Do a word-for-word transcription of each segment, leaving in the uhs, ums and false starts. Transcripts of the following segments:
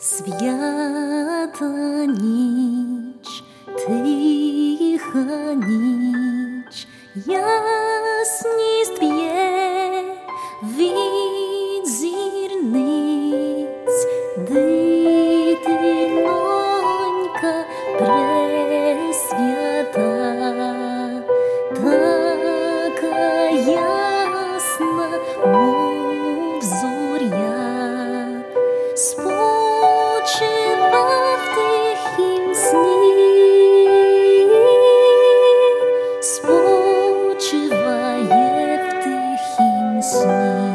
Свята ніч, тиха ніч, ясність б'є від зірниць, дитинонька пресвята, така ясна, мов зоря, спочива в тихім сні, спочиває в тихім сні.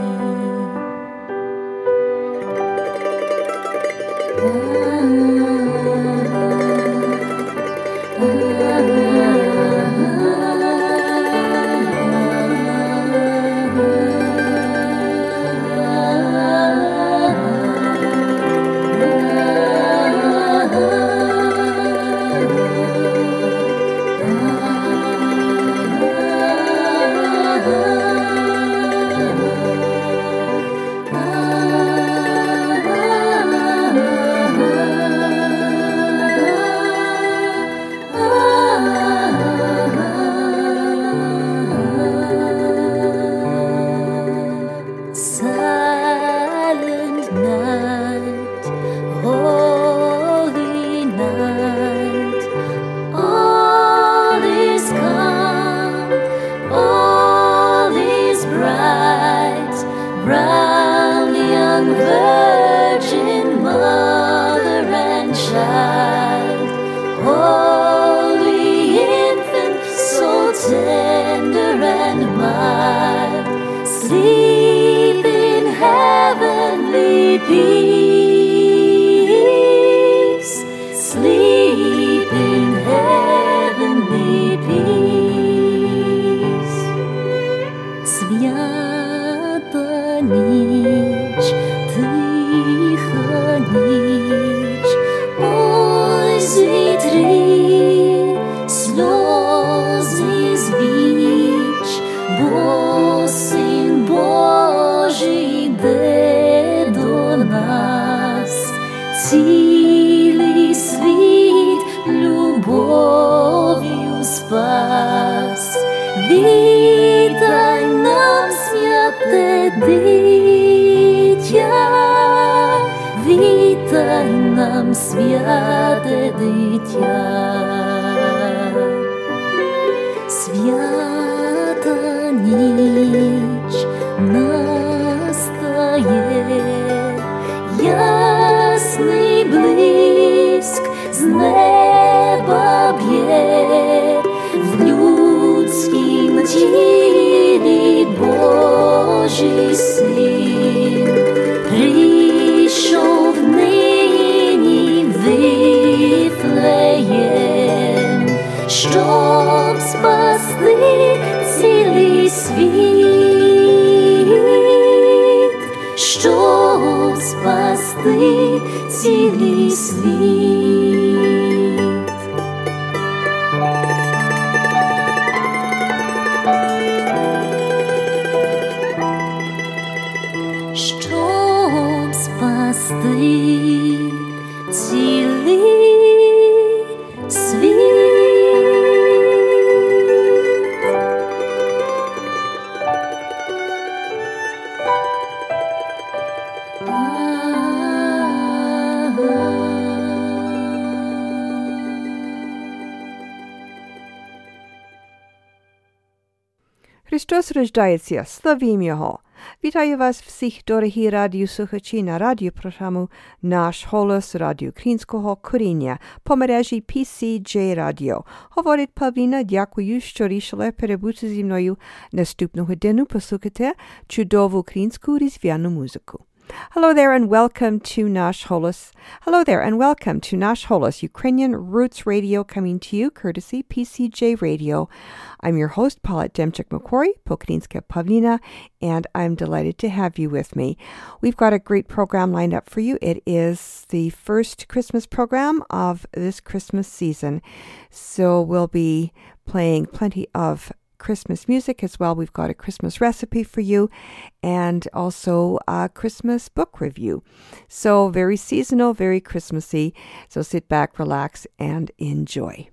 Цілий світ любов'ю спас. Вітай нам, святе дитя, вітай нам, святе дитя. Свята ніч настає, ясний блиск з неба б'є, в людськім тілі Божий син прийшов нині в Вифлеєм, щоб спасти цілий світ, щоб спасти цілий світ. Щоб спасти цілий світ. Христос рождається, славім Його! Вітаю вас всіх, дорогі радіослухачі, на радіопрограму «Наш голос» радіо Українського коріння по мережі пі сі джей Радіо. Говорить Павліна, дякую, що рішили перебути зі мною наступну годину послухати чудову українську різдвяну музику. Hello there and welcome to Nash Holos. Hello there and welcome to Nash Holos, Ukrainian Roots Radio, coming to you courtesy P C J Radio. I'm your host, Paulette Demchik-McQuarrie, Pokrinska Pavlina, and I'm delighted to have you with me. We've got a great program lined up for you. It is the first Christmas program of this Christmas season, so we'll be playing plenty of Christmas music as well. We've got a Christmas recipe for you and also a Christmas book review. So very seasonal, very Christmassy. So sit back, relax, and enjoy.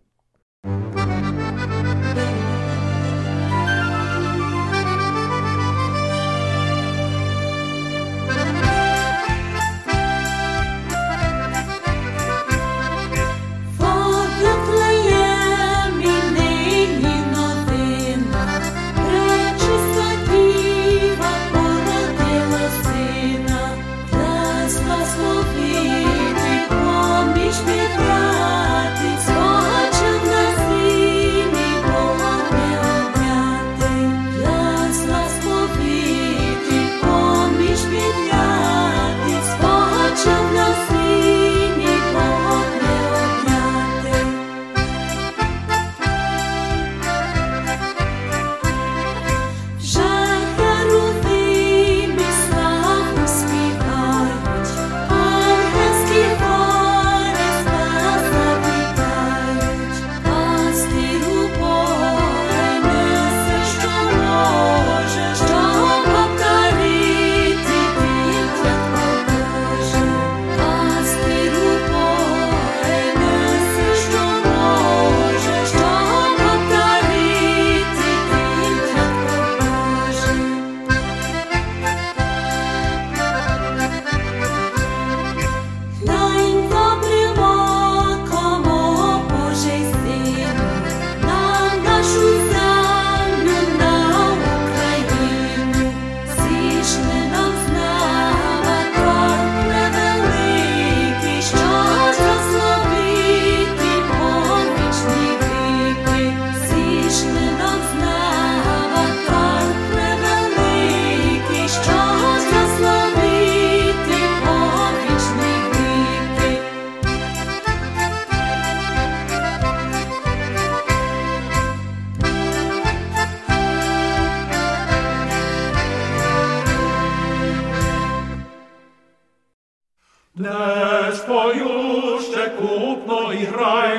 Днес пою ще купно і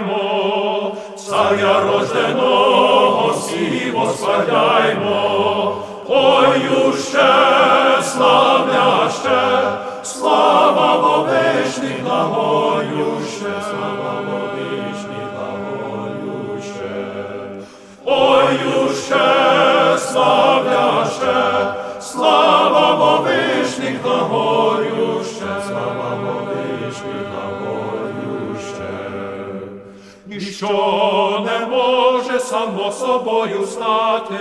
граймо, царя рожденого всі восхваляймо. Пою ще, славля ще, слава вовечні глаголю ще, слава вовечні глаголю ще. Пою ще, славля ще, слава вовечні глаголю ще, слава вовечні глаголю ще. Ніщо не може само собою стати,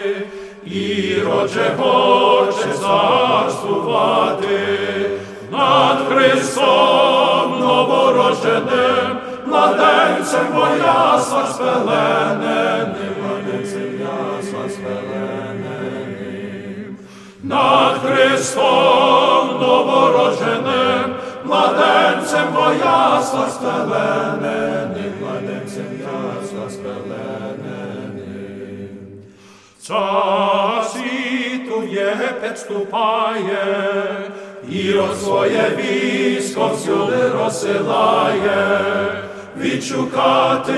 Ірод хоче царствувати над Христом новородженим, младенцем во яслах спелененим, младенцем яслах спелененим. Над Христом новородженим, младенцем во яслах спелененим, младенцем яслах спелененим. Цар світу в Єгипет ступає, Ірод своє військо всюди розсилає, відшукати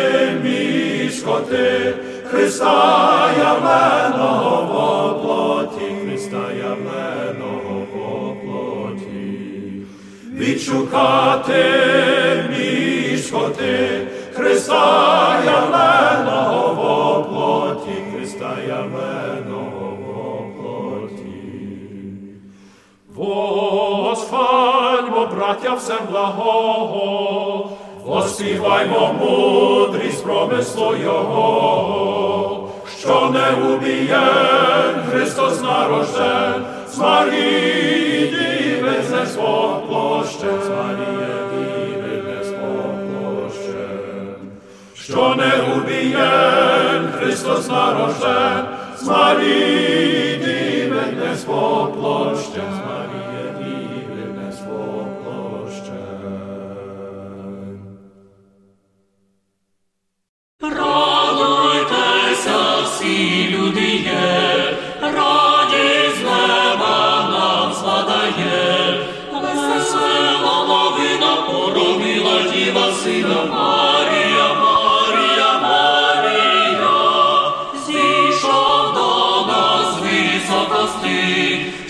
міскоти Христа явленого во плоті, Христа явленого во плоті. Відшукати міскоти Христа явленого во плоті, Христа явленого во плоті. Восхвальмо, браття, всем благого, воспіваймо мудрість промислу Його, що не убієн Христос нарожден, з Марії Діви не споплощен, з Марії Діви не споплощен. Що не убієн Христос нарожден, з Марії Діви не споплощен, з Марії Діви не споплощен. Радуйтеся, всі люди є, радість неба нам спадає. Весела новина породила Діва Сина Марія, Марія, Марія.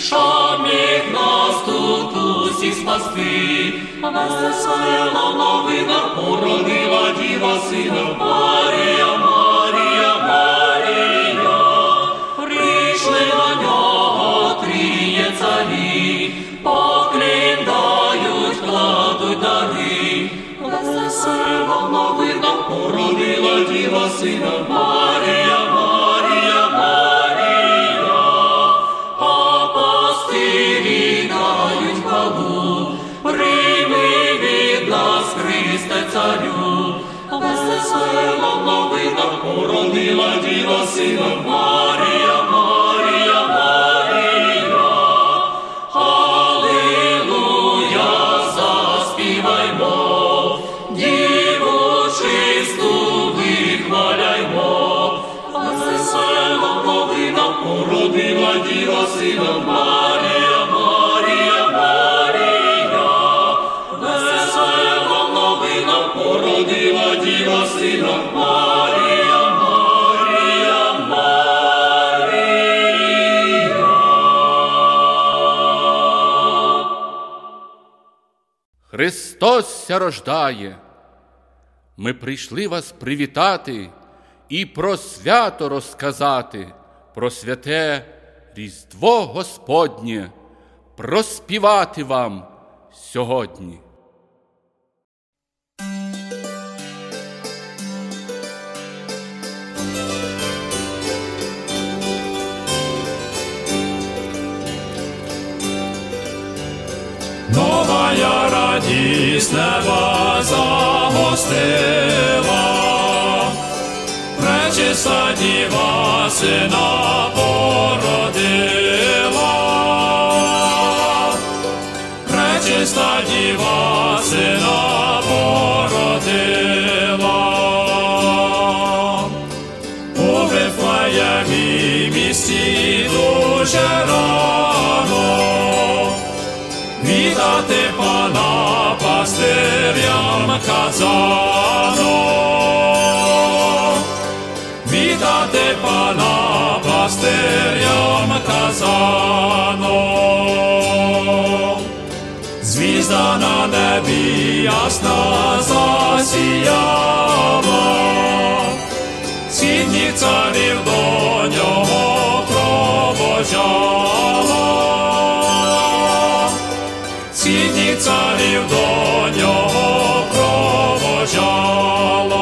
щоб міг нас тут усіх спасти. Весела новина породила Діва Сина. Марія, Марія, Марія, прийшли до нього тріє царі, поклін дають, кладуть дари. Весела новина породила Діва Сина. Марія, Марія, Марія, апостолі дають хвалу. Прийми від нас, Христе царю. Весела новина породила Діва Сина. Марія, Марія, Марія, алілуя, заспіваймо, Діву чисту вихваляймо. Весела новина породила Діва Сина. Марія, Марія, Марія, весела новина породила Діва Сина. Марія, Марія, Марія. Христос ся рождає. Ми прийшли вас привітати і про свято розказати, про святе Різдво Господнє, проспівати вам сьогодні. Новая радість неба загостила, пречиста Діва Сина породила. Пречиста Діва Сина породила. У Вифлеємі місті дуже рано вітати Пана пастирям казано. Вітати Пана пастирям казано. Звізда на небі ясна засіяла, східних царів до нього проводжала. Східних царів до нього проводжала.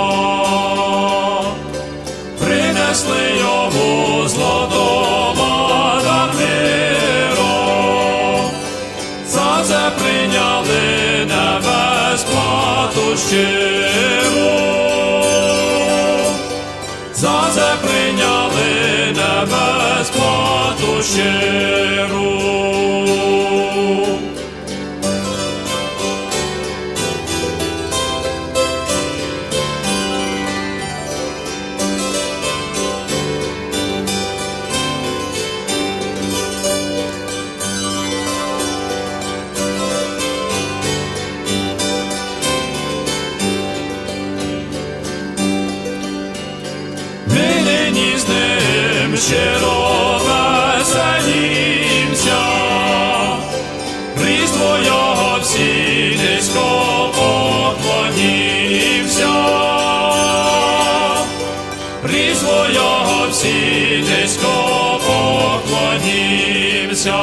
Принесли йому злодома дар миру, за це прийняли небес плату щиру. За це прийняли небес плату щиру. Щиро веселімся, Різдво його всі низько поклонімся. Різдво його всі низько поклонімся.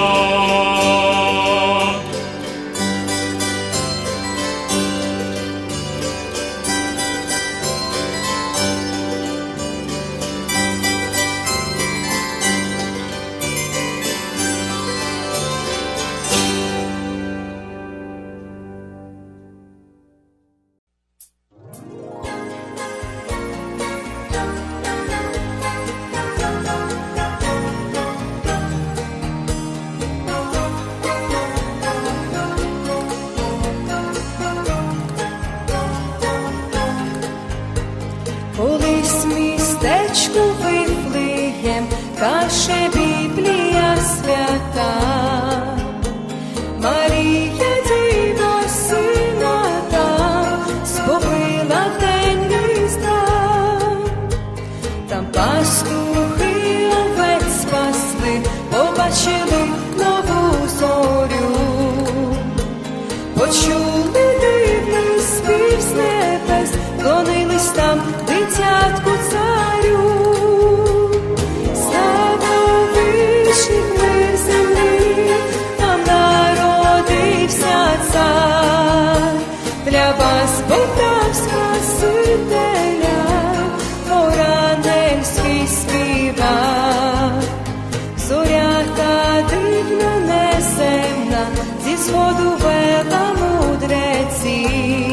сходу вела мудреці,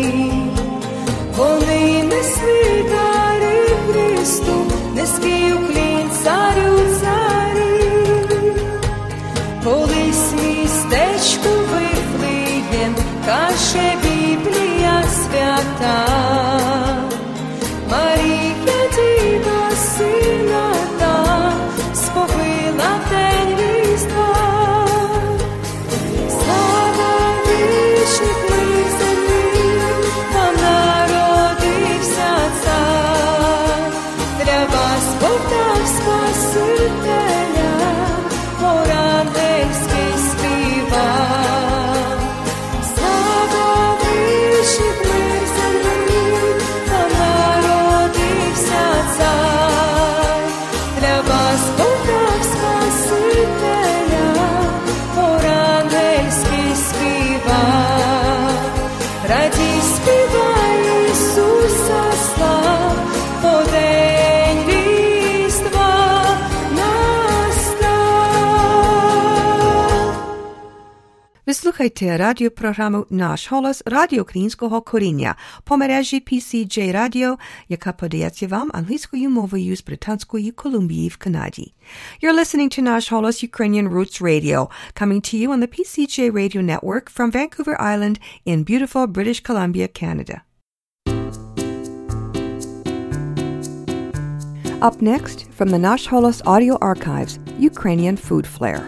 вони несли дари Христу, низький уклін царю царі. Колись містечку Вифлеєм, каже Біблія свята, Марія діва сина та сповила в день Різдва. Слава вічних мир землі, там народився цар, для вас Бог дав Спасителя, хор ангельський співав. Слава вічних мир землі, там народився цар, для вас Бог дав Спасителя, хор ангельський співав. Радій співай Ісуса слав, бо день Різдва настав. Ви слухайте радіопрограму «Наш голос» Радіо Українського коріння по мережі пі сі джей Radio, яка подається вам англійською мовою з Британської Колумбії в Канаді. You're listening to Наш голос Ukrainian Roots Radio, coming to you on the пі сі джей Radio network from Vancouver Island in beautiful British Columbia, Canada. Up next, from the Наш голос audio archives, Ukrainian food flair.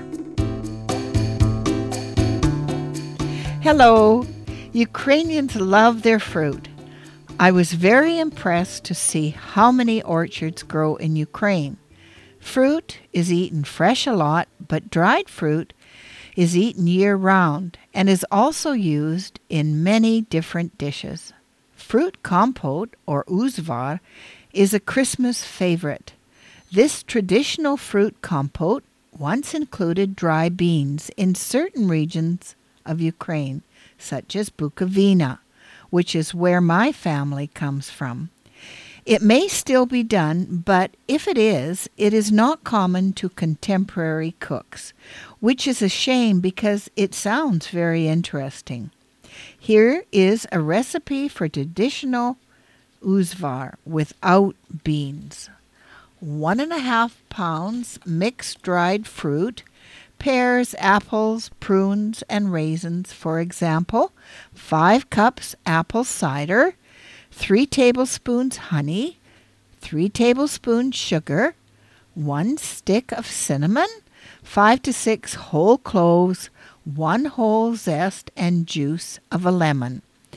Hello! Ukrainians love their fruit. I was very impressed to see how many orchards grow in Ukraine. Fruit is eaten fresh a lot, but dried fruit is eaten year-round and is also used in many different dishes. Fruit compote, or uzvar, is a Christmas favorite. This traditional fruit compote once included dry beans in certain regions of Ukraine, such as Bukovina, which is where my family comes from. It may still be done, but if it is, it is not common to contemporary cooks, which is a shame because it sounds very interesting. Here is a recipe for traditional uzvar without beans. One and a half pounds mixed dried fruit, pears, apples, prunes, and raisins, for example, five cups apple cider, three tablespoons honey, three tablespoons sugar, one stick of cinnamon, five to six whole cloves, one whole zest and juice of a lemon.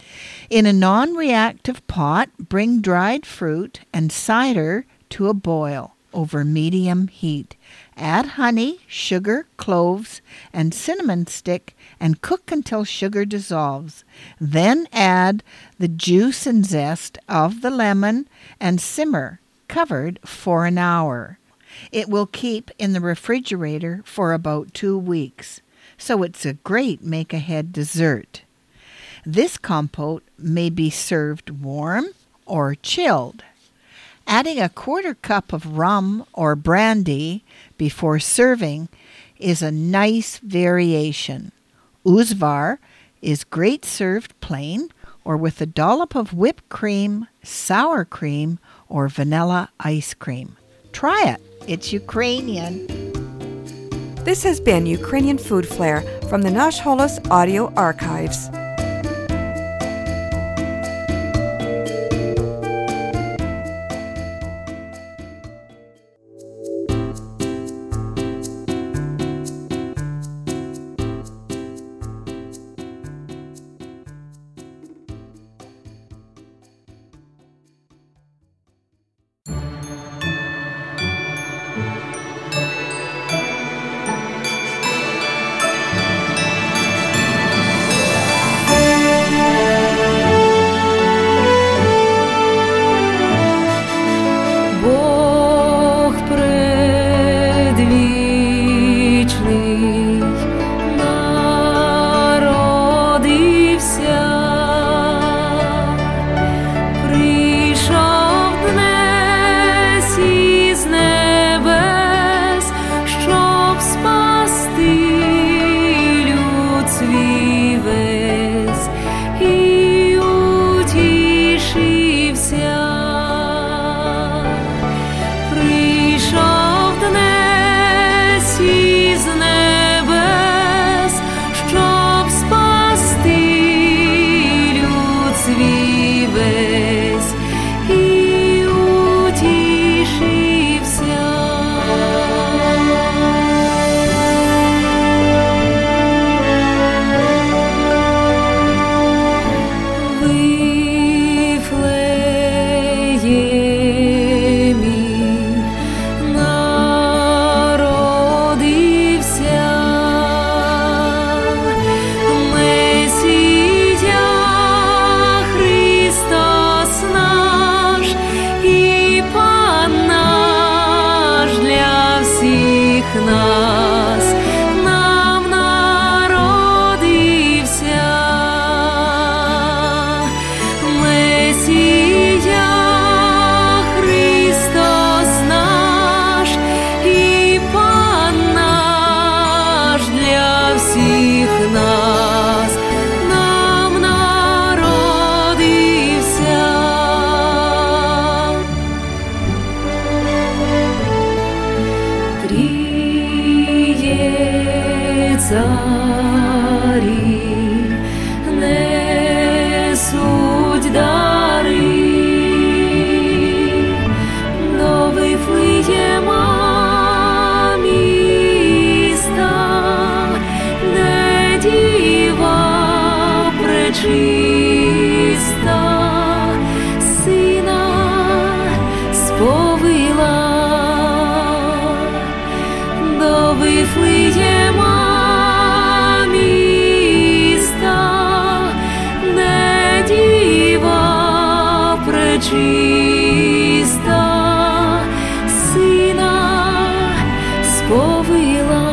In a non-reactive pot, bring dried fruit and cider to a boil over medium heat. Add honey, sugar, cloves, and cinnamon stick and cook until sugar dissolves. Then add the juice and zest of the lemon and simmer, covered for an hour. It will keep in the refrigerator for about two weeks, so it's a great make-ahead dessert. This compote may be served warm or chilled. Adding a quarter cup of rum or brandy before serving is a nice variation. Uzvar is great served plain or with a dollop of whipped cream, sour cream, or vanilla ice cream. Try it. It's Ukrainian. This has been Ukrainian Food Flair from the Наш голос audio archives. царі несуть дари до Вифлеєма міста, де діва пречиста сина сповила. До Вифлеєма міста, де діва пречиста сина сповила.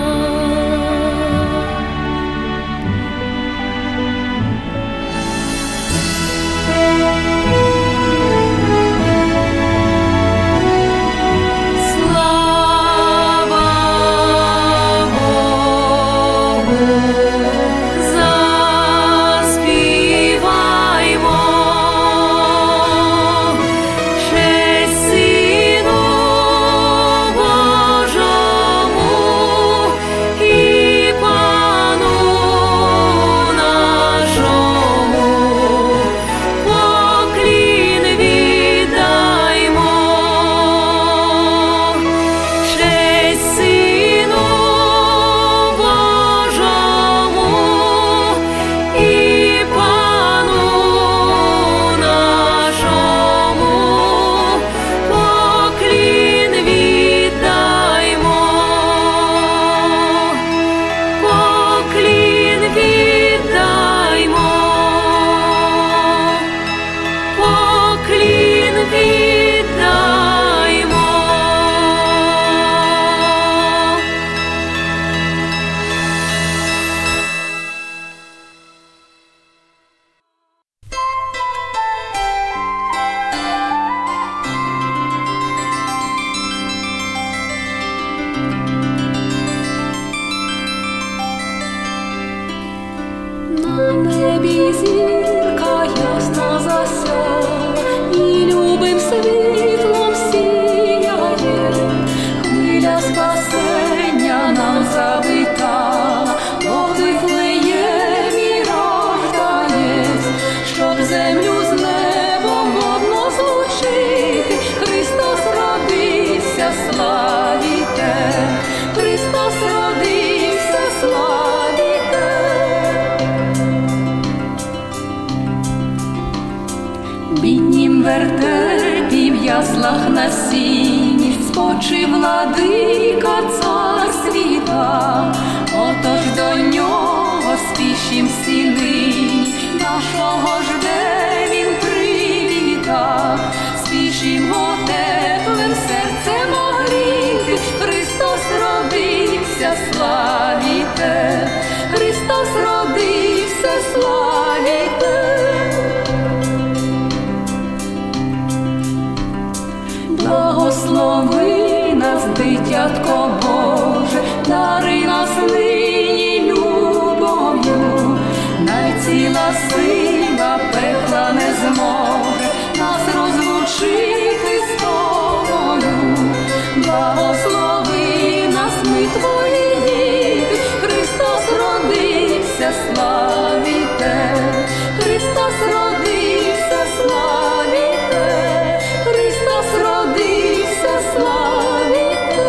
На небі зірка ясна засяла, і любим світлом сіяє. Хвиля спасення нам завітала, бо Вифлеємі рождаєць, щоб землю з небом водно злучити. Христос родився, славіте! Христос родився, славіте! Біднім вертепі в яслах на сіні спочив владика цар світа. Отож до нього спішім всі нині, нашого жде він привіта. Спішім го теплим серцем огріти. Христос родився, славіте! Христос родився, славіте! Благослови нас, дитятко Боже, дари нас нині любов'ю. Найціла сила пекла не зможе нас розлучити з тобою. Благослови нас, ми твої діти. Христос родився, славіте! Христос родився, славіте! Христос родився, славіте!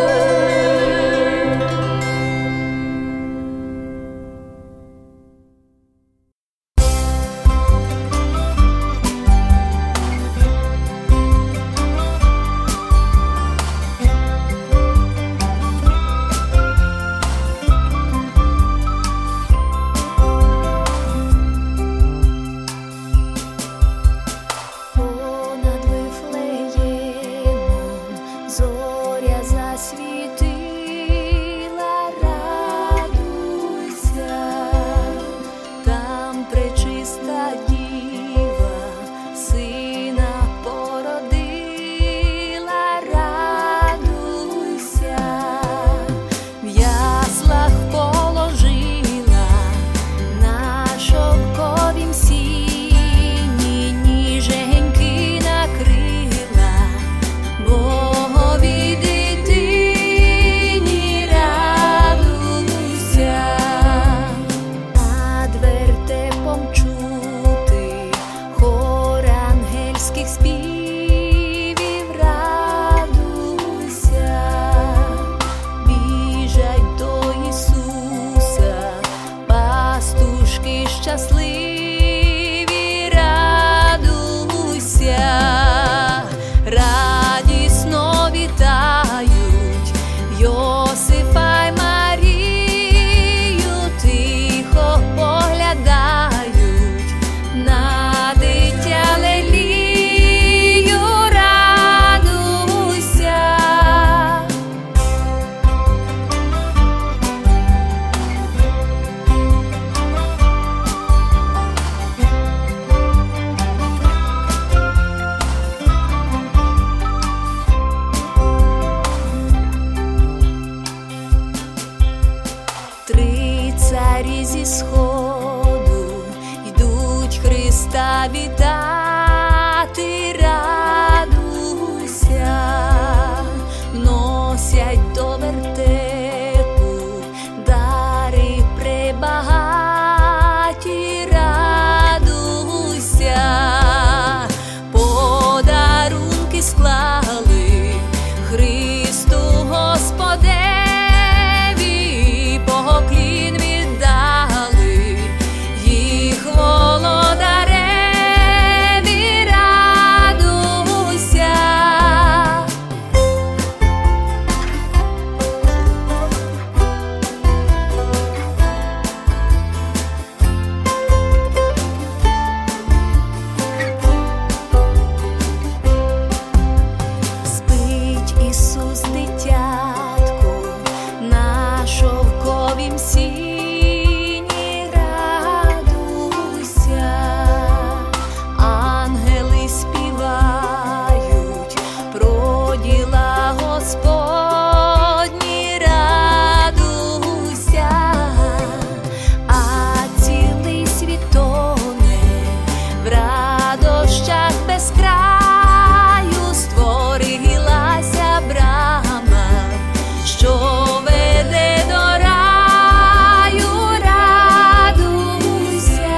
царі зі сходу йдуть Христа вітати, радуйся, носять до вертепу дари пребагаті, радуйся, подарунки склали Христу Господеві, поклін віддали їх володареві, радуйся. Спить Ісус, дитятко, на шовковім сіні, радуйся, ангели співають про діла Господні, радуйся, а цілий світ тоне в радощах без краю, створилася брама, що веде до раю, радуйся.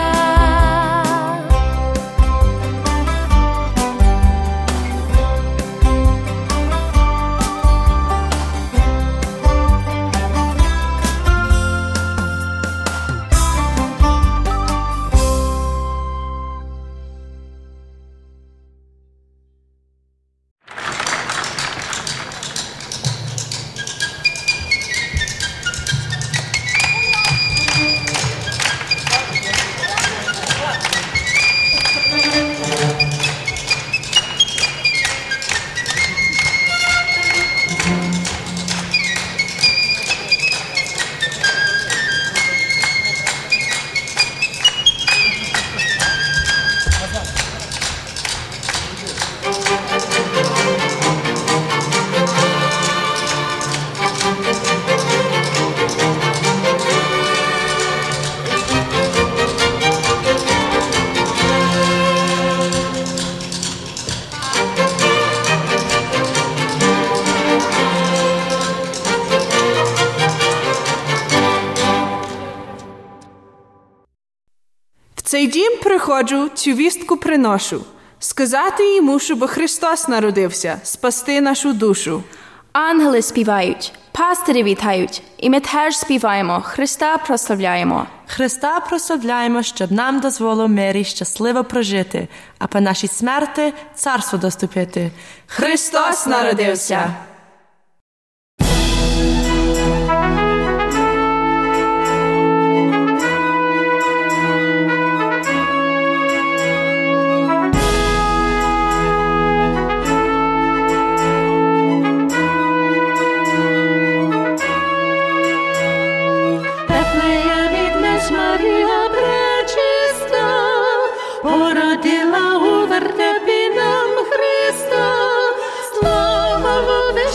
В цей дім приходжу, цю вістку приношу. Сказати їй мушу, бо Христос народився, спасти нашу душу. Ангели співають, пастирі вітають, і ми теж співаємо, Христа прославляємо. Христа прославляємо, щоб нам дозволив мирі щасливо прожити, а по нашій смерти царство доступити. Христос народився! Марія пречиста, породила у вертепі нам Христа. Слава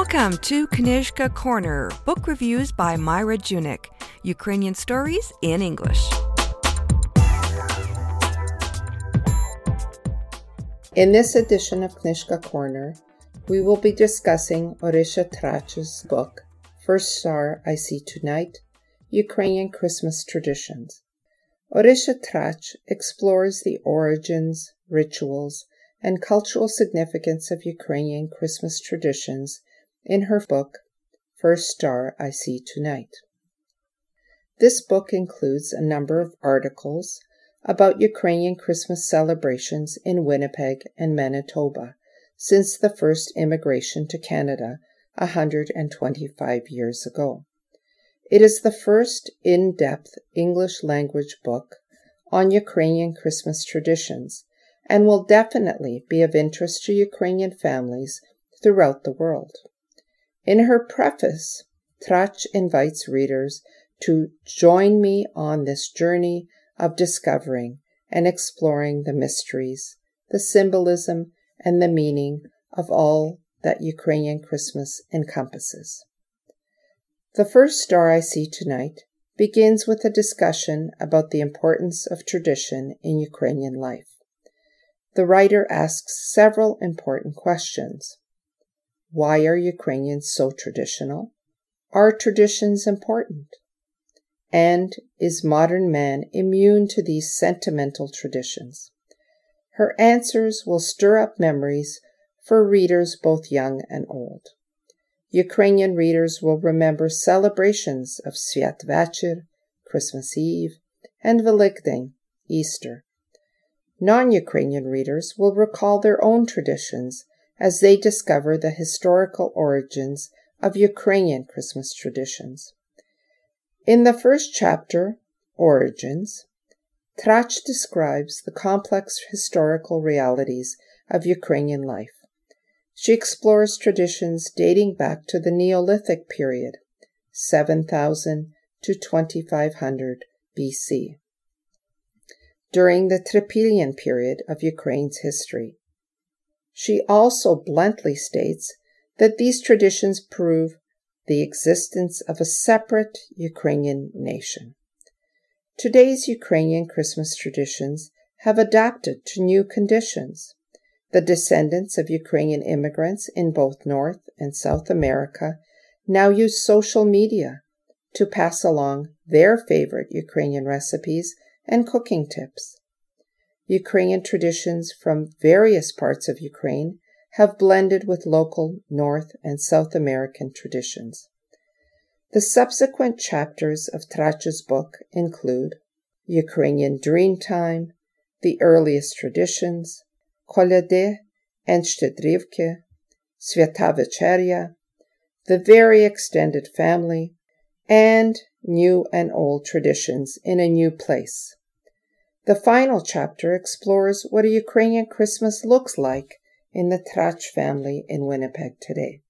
Welcome to Knyzhka Corner, book reviews by Myra Junik, Ukrainian stories in English. In this edition of Knyzhka Corner, we will be discussing Orysia Trach's book, First Star I See Tonight, Ukrainian Christmas Traditions. Orysia Trach explores the origins, rituals, and cultural significance of Ukrainian Christmas traditions in her book, First Star I See Tonight. This book includes a number of articles about Ukrainian Christmas celebrations in Winnipeg and Manitoba since the first immigration to Canada one hundred twenty-five years ago. It is the first in-depth English-language book on Ukrainian Christmas traditions and will definitely be of interest to Ukrainian families throughout the world. In her preface, Trach invites readers to join me on this journey of discovering and exploring the mysteries, the symbolism, and the meaning of all that Ukrainian Christmas encompasses. The First Star I See Tonight begins with a discussion about the importance of tradition in Ukrainian life. The writer asks several important questions. Why are Ukrainians so traditional? Are traditions important? And is modern man immune to these sentimental traditions? Her answers will stir up memories for readers both young and old. Ukrainian readers will remember celebrations of Sviat Večer, Christmas Eve, and Velykdень, Easter. Non-Ukrainian readers will recall their own traditions as they discover the historical origins of Ukrainian Christmas traditions. In the first chapter, Origins, Trach describes the complex historical realities of Ukrainian life. She explores traditions dating back to the Neolithic period, seven thousand to twenty-five hundred B C, during the Tripilian period of Ukraine's history. She also bluntly states that these traditions prove the existence of a separate Ukrainian nation. Today's Ukrainian Christmas traditions have adapted to new conditions. The descendants of Ukrainian immigrants in both North and South America now use social media to pass along their favorite Ukrainian recipes and cooking tips. Ukrainian traditions from various parts of Ukraine have blended with local North and South American traditions. The subsequent chapters of Trach's book include Ukrainian Dreamtime, the earliest traditions, Kolyady and Shtedrivki, Sviata Večerya, the very extended family, and new and old traditions in a new place. The final chapter explores what a Ukrainian Christmas looks like in the Trach family in Winnipeg today.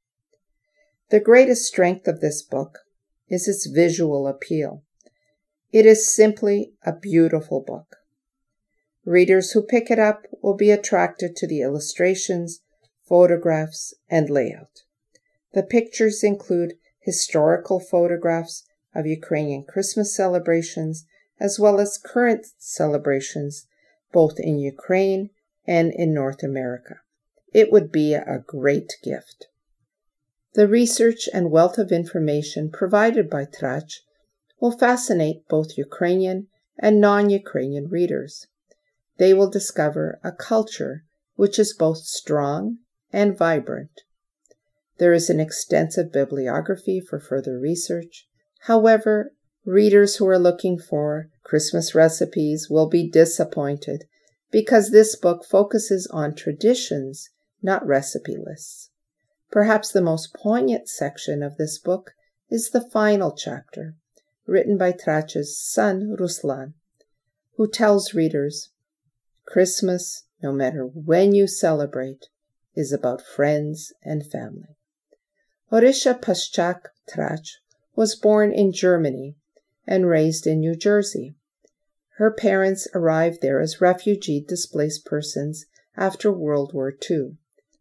The greatest strength of this book is its visual appeal. It is simply a beautiful book. Readers who pick it up will be attracted to the illustrations, photographs, and layout. The pictures include historical photographs of Ukrainian Christmas celebrations as well as current celebrations both in Ukraine and in North America. It would be a great gift. The research and wealth of information provided by Trach will fascinate both Ukrainian and non-Ukrainian readers. They will discover a culture which is both strong and vibrant. There is an extensive bibliography for further research. However, readers who are looking for Christmas recipes will be disappointed because this book focuses on traditions, not recipe lists. Perhaps the most poignant section of this book is the final chapter, written by Trach's son, Ruslan, who tells readers, Christmas, no matter when you celebrate, is about friends and family. Orysia Paschak Trach was born in Germany and raised in New Jersey. Her parents arrived there as refugee displaced persons after World War Two.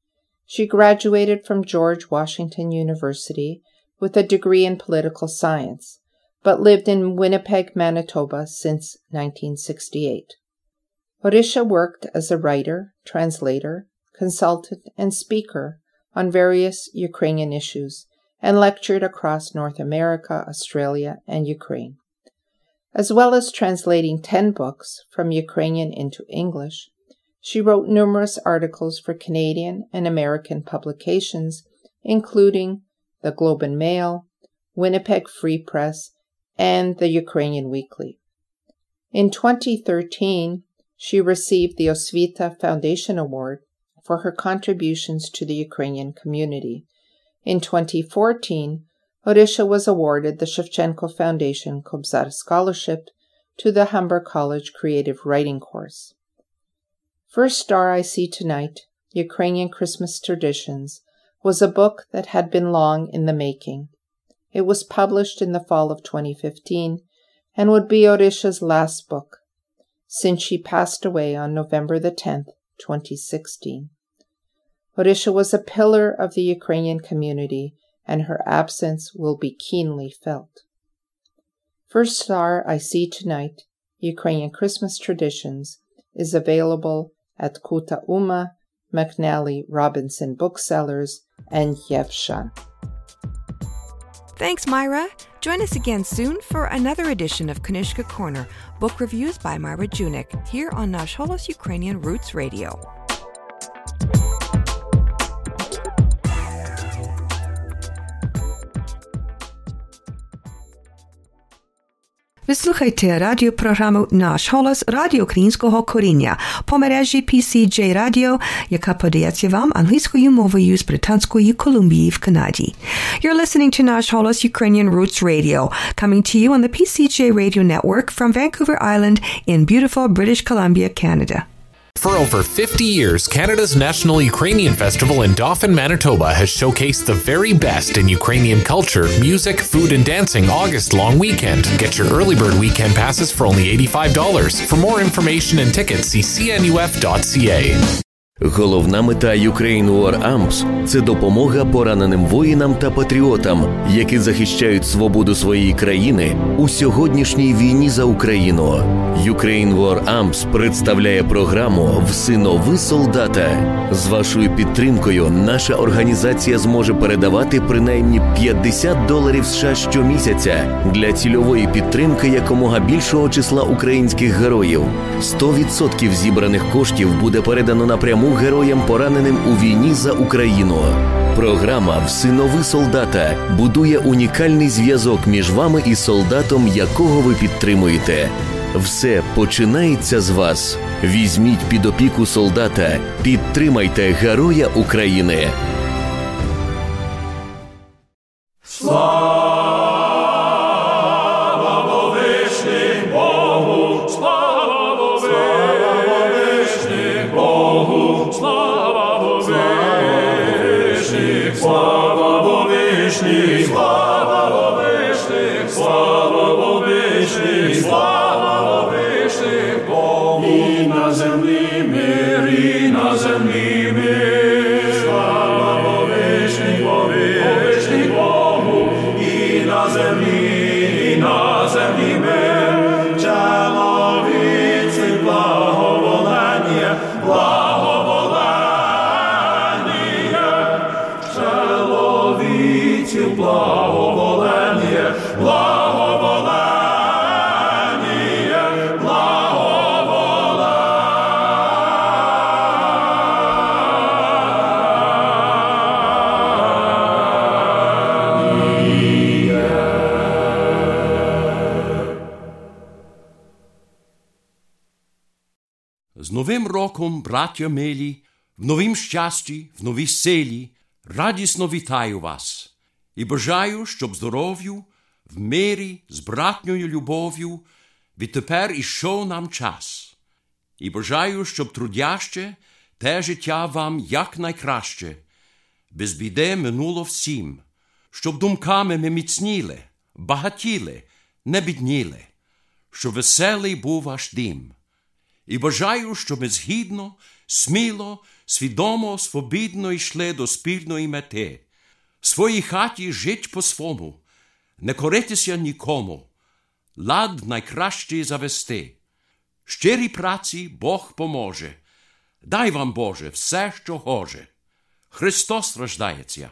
She graduated from George Washington University with a degree in political science, but lived in Winnipeg, Manitoba since nineteen sixty-eight. Orisha worked as a writer, translator, consultant, and speaker on various Ukrainian issues and lectured across North America, Australia, and Ukraine. As well as translating ten books from Ukrainian into English, she wrote numerous articles for Canadian and American publications, including the Globe and Mail, Winnipeg Free Press, and the Ukrainian Weekly. In twenty thirteen, she received the Osvita Foundation Award for her contributions to the Ukrainian community. In twenty fourteen, Orisha was awarded the Shevchenko Foundation Kobzar Scholarship to the Humber College Creative Writing course. First Star I See Tonight, Ukrainian Christmas Traditions, was a book that had been long in the making. It was published in the fall of twenty fifteen and would be Orisha's last book, since she passed away on November the tenth, twenty sixteen. Orisha was a pillar of the Ukrainian community, and her absence will be keenly felt. First Star I See Tonight, Ukrainian Christmas Traditions, is available at Kuta Uma, McNally Robinson Booksellers, and Yevshan. Thanks, Myra. Join us again soon for another edition of Knižka Corner, book reviews by Myra Junik, here on Nash Holos Ukrainian Roots Radio. Ви слухаєте радіопрограму «Наш голос» Радіо Українського коріння по мережі пі сі джей Radio, яка подається вам англійською мовою з Британської Колумбії в Канаді. You're listening to Nash Holos Ukrainian Roots Radio, coming to you on the P C J Radio Network from Vancouver Island in beautiful British Columbia, Canada. For over fifty years, Canada's National Ukrainian Festival in Dauphin, Manitoba has showcased the very best in Ukrainian culture, music, food, and dancing August-long weekend. Get your early bird weekend passes for only eighty-five dollars. For more information and tickets, see c n u f dot c a. Головна мета Ukraine War Amps – це допомога пораненим воїнам та патріотам, які захищають свободу своєї країни у сьогоднішній війні за Україну. Ukraine War Amps представляє програму «Всинови солдата». З вашою підтримкою наша організація зможе передавати принаймні п'ятдесят доларів США щомісяця для цільової підтримки якомога більшого числа українських героїв. сто відсотків зібраних коштів буде передано напряму героям, пораненим у війні за Україну. Програма «Всинови солдата» будує унікальний зв'язок між вами і солдатом, якого ви підтримуєте. Все починається з вас. Візьміть під опіку солдата, підтримайте Героя України. Слава Вовишній Богу, слава Вовишній Богу, слава Вовишній, слава Вовишній, слава Вовишній, слава Вовишній, слава Вовишній Богу. І на землі мир, і на землі мир, слава Вовишній, Вовишній Богу. І на землі, і на землі мир, чоловіці благоволення, благоволення, чоловіці благоволення, благоволення, З Новим роком, браття милі, в новім щасті, в новій силі, радісно вітаю вас і бажаю, щоб здоров'ю, в мирі, з братньою любов'ю відтепер ішов нам час. І бажаю, щоб трудяще те життя вам якнайкраще, без біди минуло всім, щоб думками ми міцніли, багатіли, не бідніли, щоб веселий був ваш дім. І бажаю, щоб ми згідно сміло, свідомо, свобідно йшли до спільної мети. В своїй хаті жить по-свому, не коритися нікому, лад найкращий завести. Щирій праці Бог поможе. Дай вам, Боже, все, що гоже. Христос рождається.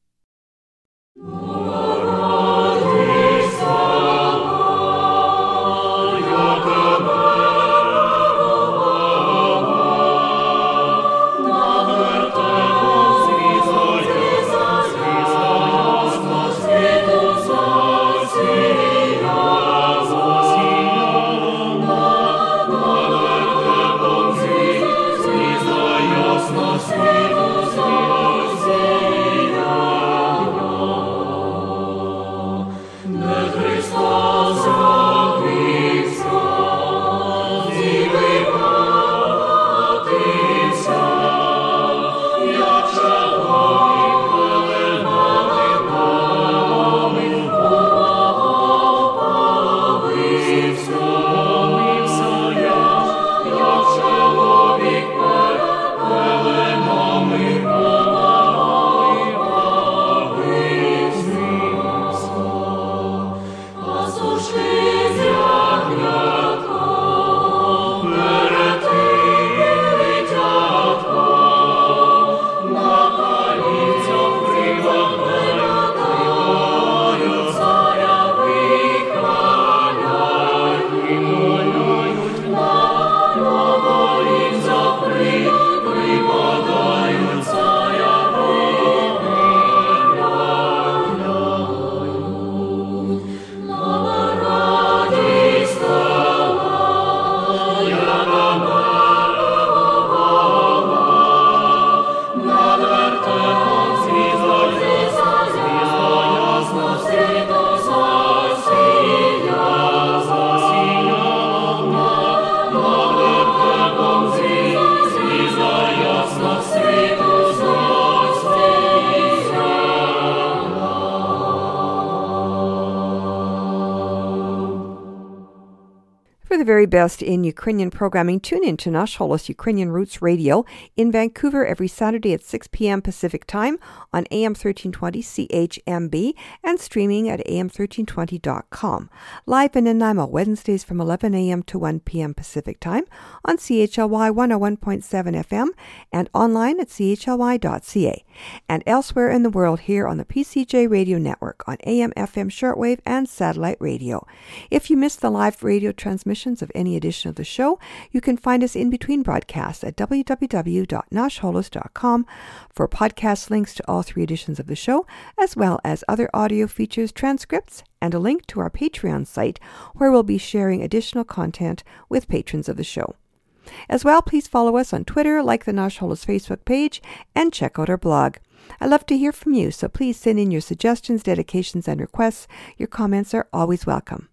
For the very best in Ukrainian programming, tune in to Nash Holos Ukrainian Roots Radio in Vancouver every Saturday at six p.m. Pacific Time on A M thirteen twenty C H M B and streaming at A M thirteen twenty dot com. Live in Nanaimo Wednesdays from eleven a.m. to one p.m. Pacific Time on C H L Y one oh one point seven F M and online at C H L Y dot C A. And elsewhere in the world here on the P C J Radio Network on A M F M shortwave and satellite radio. If you missed the live radio transmission of any edition of the show, you can find us in between broadcasts at w w w dot nash holos dot com for podcast links to all three editions of the show, as well as other audio features, transcripts, and a link to our Patreon site where we'll be sharing additional content with patrons of the show. As well, please follow us on Twitter, like the Nash Holos Facebook page, and check out our blog. I love to hear from you, so please send in your suggestions, dedications, and requests. Your comments are always welcome.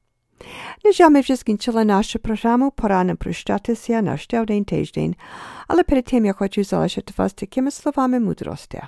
Než ми вже скінчили нашу програму, пора нам прощатися на ще один тиждень, але перед тим я хочу залишити вас такими словами мудрості.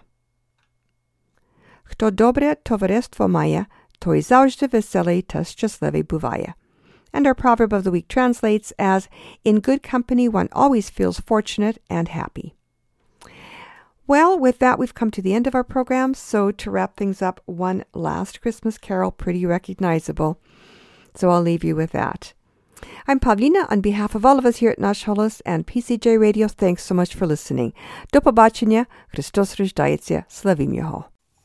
Хто добре товариство має, той завжди веселий та щасливий буває. And our proverb of the week translates as, in good company one always feels fortunate and happy. Well, with that, we've come to the end of our program, so to wrap things up, one last Christmas carol, pretty recognizable. So I'll leave you with that. I'm Pavlina. On behalf of all of us here at Nash Holos and P C J Radio, thanks so much for listening. До побачення. Христос рождається. Славім Його.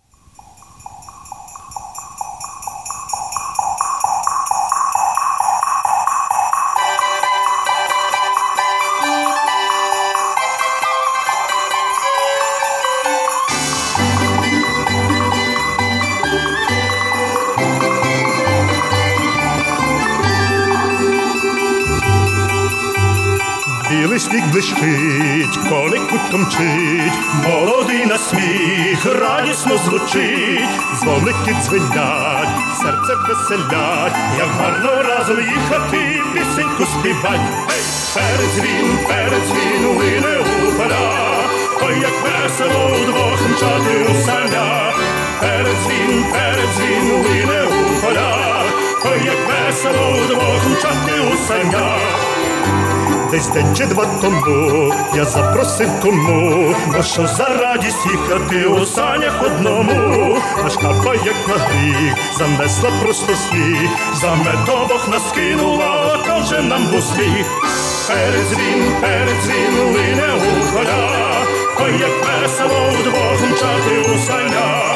Білий сніг блищить, коли кутко мчить, молодий на сміх радісно звучить, дзвоники дзвенять, серце веселять, як гарно разом їхати, пісеньку співать. Ей, передзвін, передзвін лине у поля, ой, як весело удвох мчати у санях. Передзвін, передзвін лине у поля, ой, як весело удвох мчати у санях. Десь день чи два тому я запросив кому, бо що за радість їхати у санях одному. Аж капа, як на гріх, занесла просто сніг, за медовох нас кинула, то вже нам був сміх. Передзвін, передзвін лине у поля, ой, як весело вдвох мчати у санях.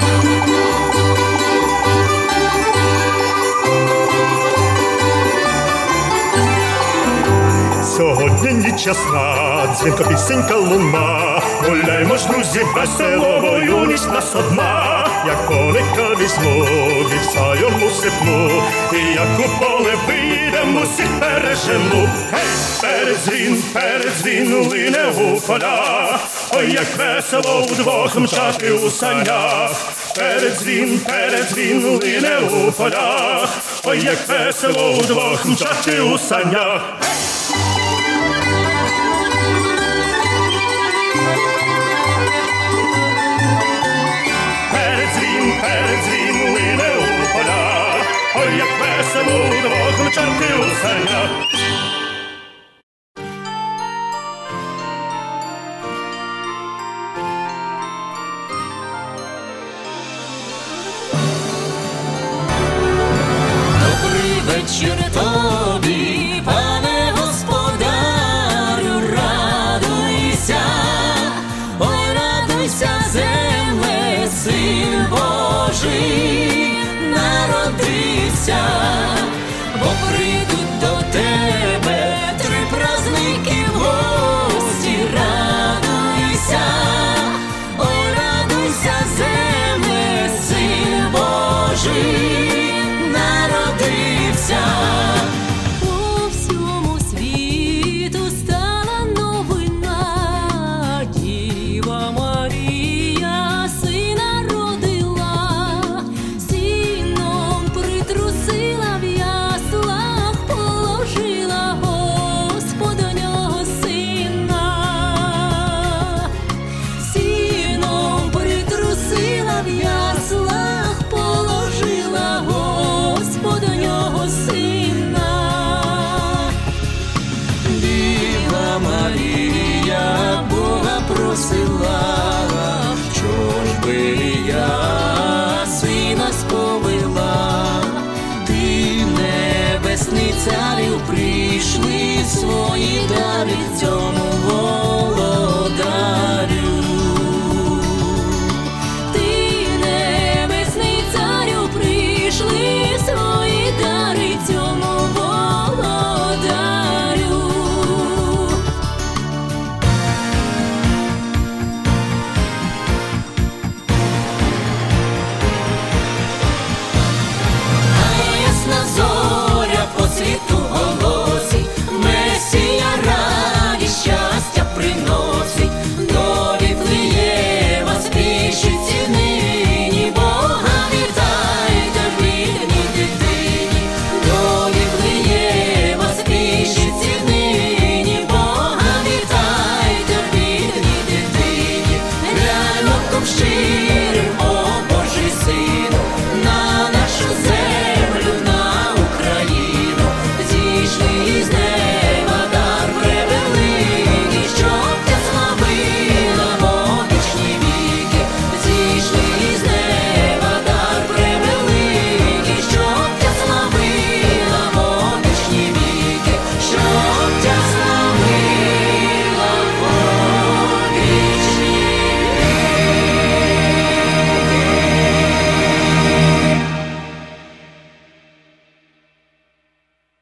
Сьогодні ніч ясна, дзвінко пісенька луна, гуляймо ж, друзі, весело, бо юність нас одна. Як коника візьму, вівса йому сипну, і як у поле вийдемо, усіх пережену. Гей, передзвін, передзвін лине у поля, ой, як весело вдвох мчати у санях. Передзвін, передзвін лине у полях, ой, як весело вдвох мчати у санях. Передзвін, передзвін лине у полях, ой, як весело вдвох мчати у санях. Вечір